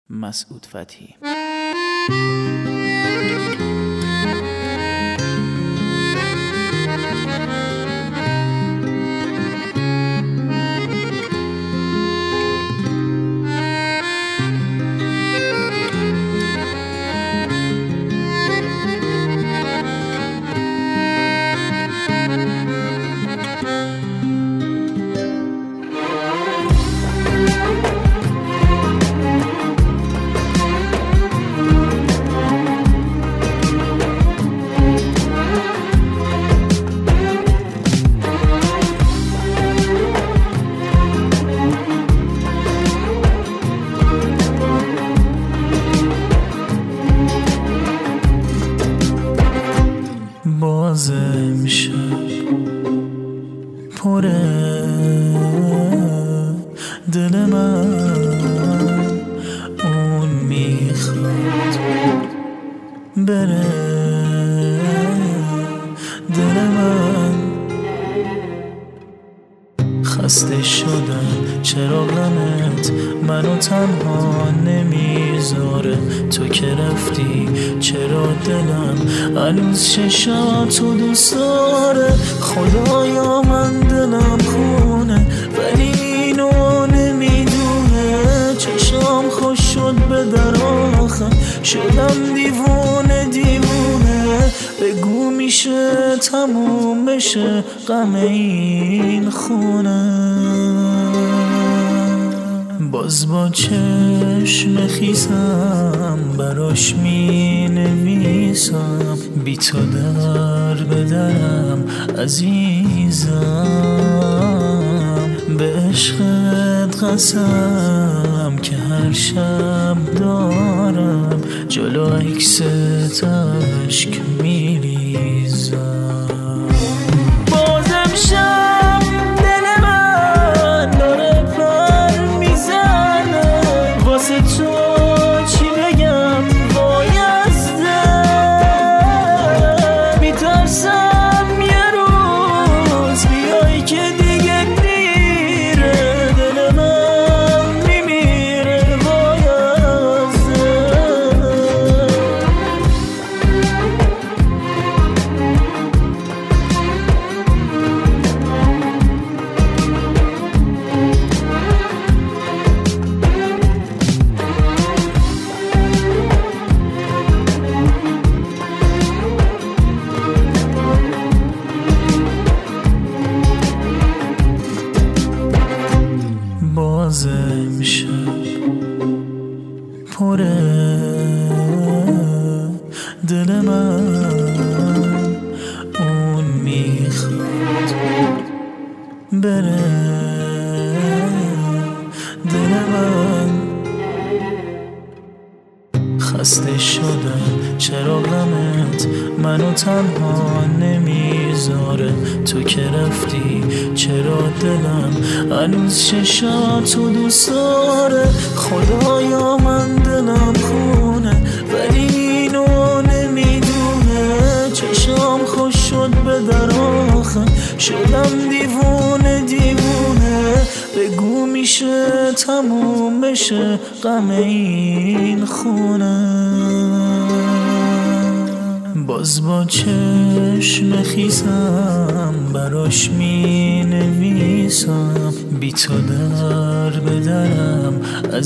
مسعود فتحی. بازم شب پره دل من اون میخواد بره دل من خسته شدم چرا غمت منو تنها نمیذاره تو که رفتی چرا دلم هنوز چشاتو دوست داره خدایا من دلم خونه ولی اینو نمیدونه چشام خوش شد به در آخر شدم دیوونه دیوونه بگو میشه تموم بشه غم این خونه باز با چشم خیسم براش می نویسم بی تو در به درم عزیزم به عشقت قسم که هر شب دارم جلو عکست عشق می ریزم بازم شب دل من داره پر میزنه واسه تو چی بگم بایسته میترسم یه روز بیای که دیگه دیره دل من میمیره بایسته بازم شب پره دل من اون میخواد بره دل من خسته شدم چرا غمت منو تنها نمیذاره تو که رفتی چرا دلم هنوز چشاتو دوست داره خدایا من دلم خونه ولی اینو نمیدونه چشام خوش شد به در آخر شدم دیوونه دیوونه بگو میشه تموم بشه غم این خونه باز با چشم خیسم براش می نویسم بی تو در به درم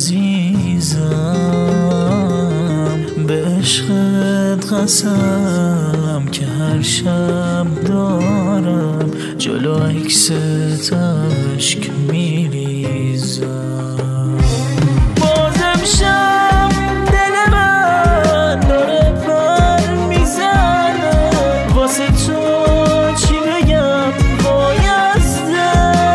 عزیزم به عشقت قسم که هر شب دارم جلو عکست عشق می ریزم بازم شب دل من داره پر میزنه واسه تو چی بگم بایسته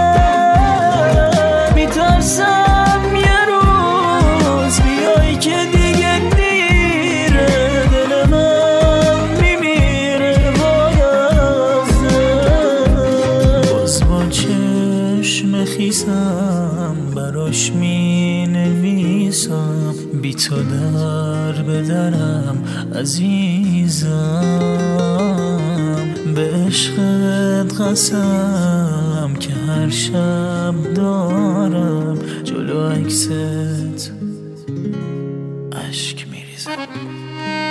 میترسم یه روز بیای که دیگه دیره دل من میمیره بایسته باز با چشم خیسم براش می نویسم بی تو در به درم عزیزم به عشقت قسم که هر شب دارم جلو عکست اشک میریزم.